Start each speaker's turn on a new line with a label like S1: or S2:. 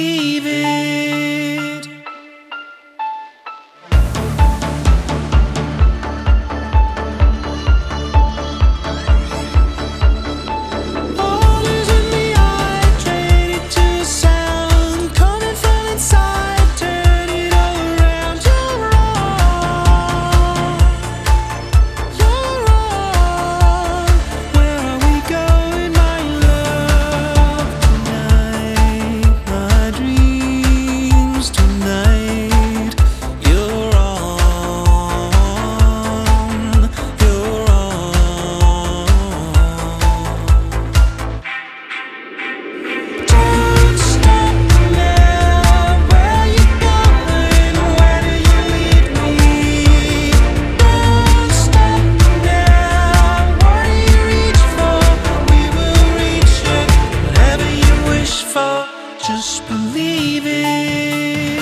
S1: believe it. All is in the eye, traded to sound, coming from inside, turn it all around. You're wrong, you're wrong. Where are we going, my love, tonight? My dreams tonight. You're wrong, you're wrong. Don't stop now. Where you going? Where do you lead me? Don't stop now. What do you reach for? We will reach it. Whatever you wish for, just believe it.